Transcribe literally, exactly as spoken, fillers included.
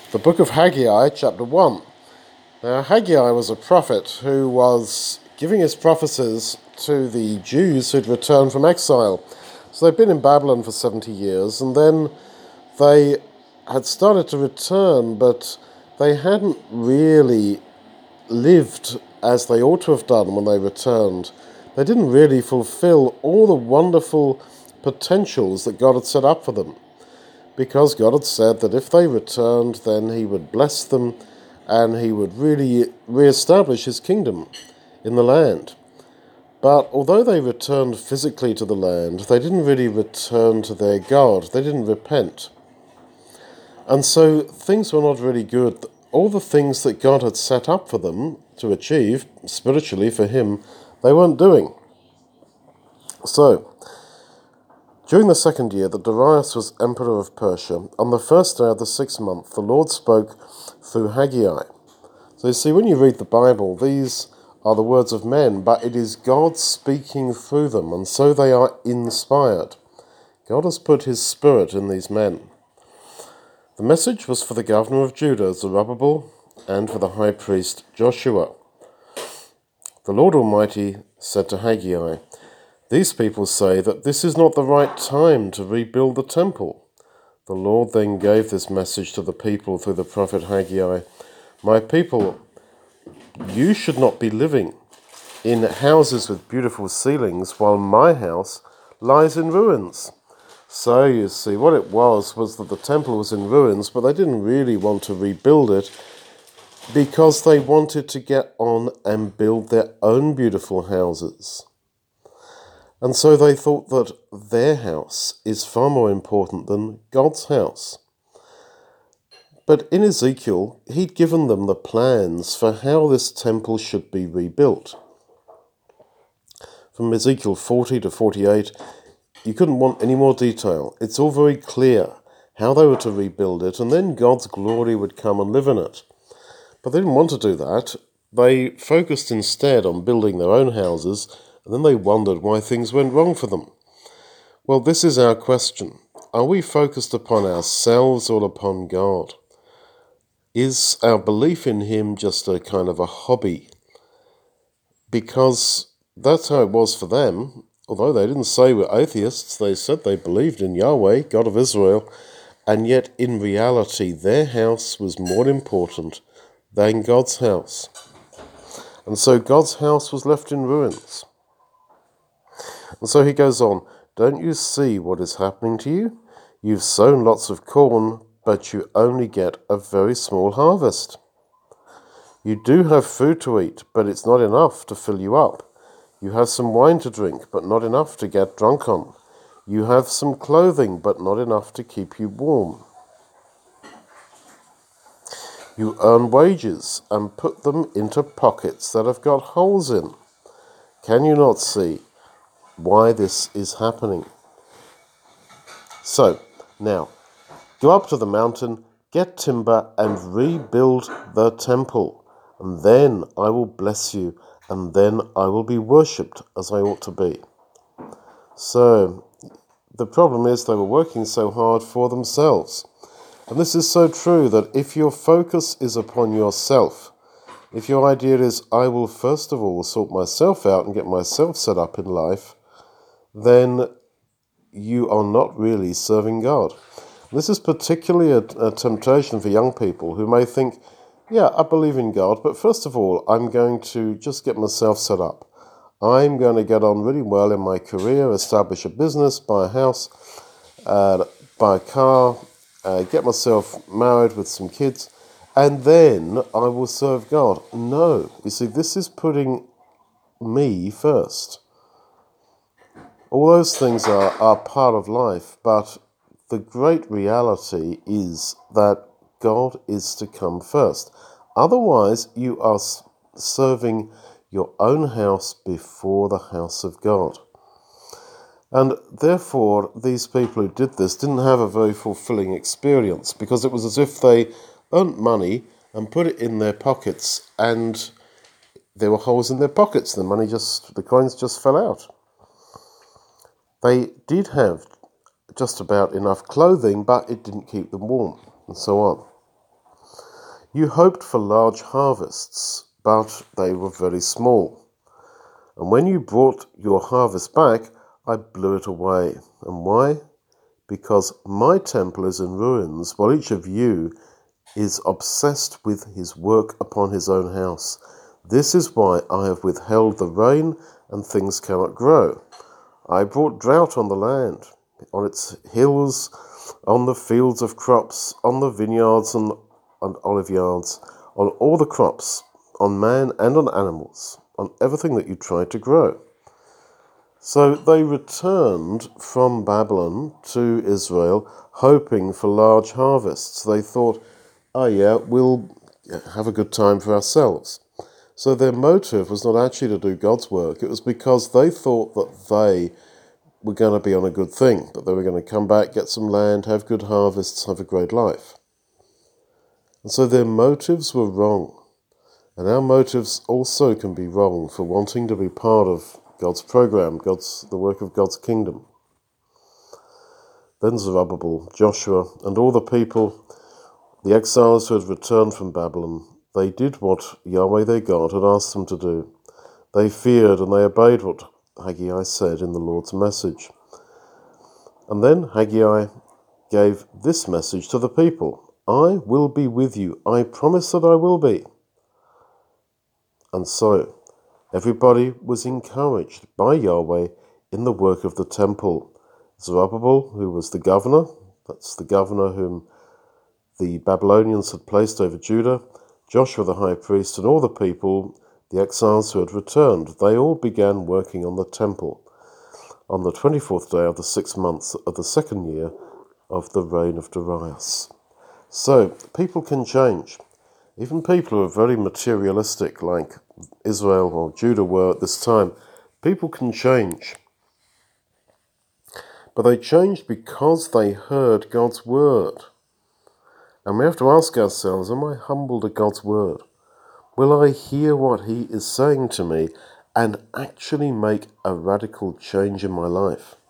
The book of Haggai, chapter one. Now, Haggai was a prophet who was giving his prophecies to the Jews who'd returned from exile. So they'd been in Babylon for seventy years, and then they had started to return, but they hadn't really lived as they ought to have done when they returned. They didn't really fulfill all the wonderful potentials that God had set up for them, because God had said that if they returned, then he would bless them and he would really re-establish his kingdom in the land. But although they returned physically to the land, they didn't really return to their God. They didn't repent. And so things were not really good. All the things that God had set up for them to achieve, spiritually for him, they weren't doing. So, during the second year that Darius was emperor of Persia, on the first day of the sixth month, the Lord spoke through Haggai. So you see, when you read the Bible, these are the words of men, but it is God speaking through them, and so they are inspired. God has put his spirit in these men. The message was for the governor of Judah, Zerubbabel, and for the high priest, Joshua. The Lord Almighty said to Haggai, "These people say that this is not the right time to rebuild the temple." The Lord then gave this message to the people through the prophet Haggai. "My people, you should not be living in houses with beautiful ceilings while my house lies in ruins." So you see, what it was was that the temple was in ruins, but they didn't really want to rebuild it because they wanted to get on and build their own beautiful houses. And so they thought that their house is far more important than God's house. But in Ezekiel, he'd given them the plans for how this temple should be rebuilt. From Ezekiel forty to forty-eight, you couldn't want any more detail. It's all very clear how they were to rebuild it, and then God's glory would come and live in it. But they didn't want to do that. They focused instead on building their own houses, and then they wondered why things went wrong for them. Well, this is our question. Are we focused upon ourselves or upon God? Is our belief in him just a kind of a hobby? Because that's how it was for them. Although they didn't say we're atheists, they said they believed in Yahweh, God of Israel, and yet in reality their house was more important than God's house. And so God's house was left in ruins. And so he goes on, "Don't you see what is happening to you? You've sown lots of corn, but you only get a very small harvest. You do have food to eat, but it's not enough to fill you up. You have some wine to drink, but not enough to get drunk on. You have some clothing, but not enough to keep you warm. You earn wages and put them into pockets that have got holes in. Can you not see why this is happening? So, now, go up to the mountain, get timber, and rebuild the temple, and then I will bless you, and then I will be worshipped as I ought to be." So, the problem is they were working so hard for themselves. And this is so true that if your focus is upon yourself, if your idea is, I will first of all sort myself out and get myself set up in life, then you are not really serving God. This is particularly a, a temptation for young people who may think, yeah, I believe in God, but first of all, I'm going to just get myself set up. I'm going to get on really well in my career, establish a business, buy a house, uh, buy a car, uh, get myself married with some kids, and then I will serve God. No, you see, this is putting me first. All those things are, are part of life, but the great reality is that God is to come first. Otherwise, you are serving your own house before the house of God. And therefore, these people who did this didn't have a very fulfilling experience, because it was as if they earned money and put it in their pockets, and there were holes in their pockets. The money just, the coins just fell out. They did have just about enough clothing, but it didn't keep them warm, and so on. You hoped for large harvests, but they were very small. And when you brought your harvest back, I blew it away. And why? Because my temple is in ruins, while each of you is obsessed with his work upon his own house. This is why I have withheld the rain, and things cannot grow. I brought drought on the land, on its hills, on the fields of crops, on the vineyards and, and olive yards, on all the crops, on man and on animals, on everything that you tried to grow. So they returned from Babylon to Israel, hoping for large harvests. They thought, oh yeah, we'll have a good time for ourselves. So their motive was not actually to do God's work. It was because they thought that they were going to be on a good thing, that they were going to come back, get some land, have good harvests, have a great life. And so their motives were wrong. And our motives also can be wrong for wanting to be part of God's program, God's the work of God's kingdom. Then Zerubbabel, Joshua, and all the people, the exiles who had returned from Babylon, they did what Yahweh their God had asked them to do. They feared and they obeyed what Haggai said in the Lord's message. And then Haggai gave this message to the people: I will be with you. I promise that I will be. And so everybody was encouraged by Yahweh in the work of the temple. Zerubbabel, who was the governor, that's the governor whom the Babylonians had placed over Judah, Joshua the high priest, and all the people, the exiles who had returned, they all began working on the temple on the twenty-fourth day of the sixth month of the second year of the reign of Darius. So, people can change. Even people who are very materialistic, like Israel or Judah were at this time, people can change. But they changed because they heard God's word. And we have to ask ourselves, am I humble to God's word? Will I hear what he is saying to me and actually make a radical change in my life?